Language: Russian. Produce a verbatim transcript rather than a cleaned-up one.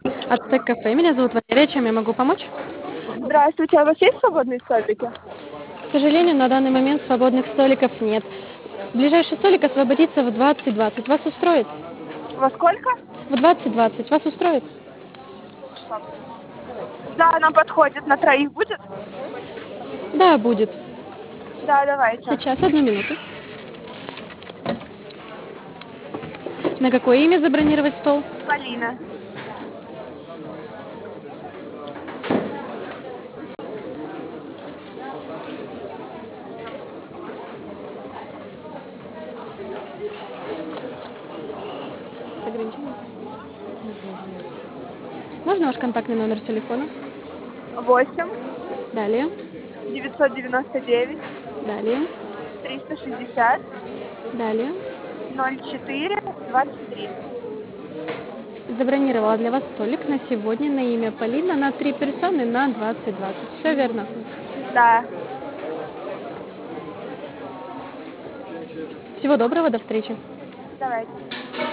Ацтек кафе. Меня зовут Валерия. Чем я могу помочь? Здравствуйте, а у вас есть свободные столики? К сожалению, на данный момент свободных столиков нет. Ближайший столик освободится в двадцать двадцать. Вас устроит? Во сколько? В двадцать двадцать. Вас устроит? Да, нам подходит. На троих будет? Да, будет. Да, давайте. Сейчас, одну минуту. На какое имя забронировать стол? Полина. С ограничением? Можно ваш контактный номер телефона? Восемь Далее. девятьсот девяносто девять Далее. триста шестьдесят Далее. ноль четыре двадцать три. Забронировала для вас столик на сегодня на имя Полина на три персоны на двадцать двадцать. Все верно. Да, Всего доброго, до встречи. давайте.